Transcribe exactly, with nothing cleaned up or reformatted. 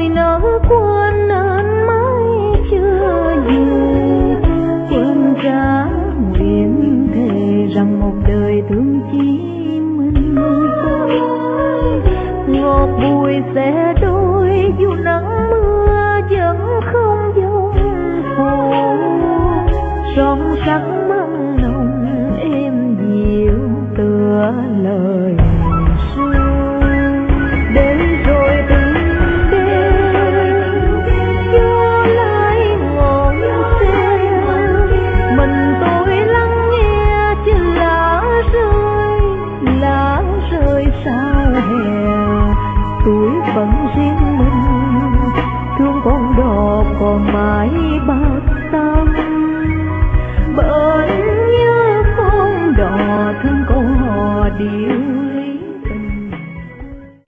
rồi nỡ quên nên mãi chưa về. Quên cả nguyện thề rằng một đời thương chỉ mình tôi. Ngọt bùi sẽ đôi dù nắng mưa vẫn không dông hồ. Son sắc măng nồng êm dịu tựa lời ru. Đến rồi từng đêm gió lại ngọn xe, mình tôi lắng nghe chứ lá rơi, lá rơi sao hè. Tuổi vẫn riêng mình, thương con đò còn mãi bao tâm. Bởi nhớ con đò thương con hò điệu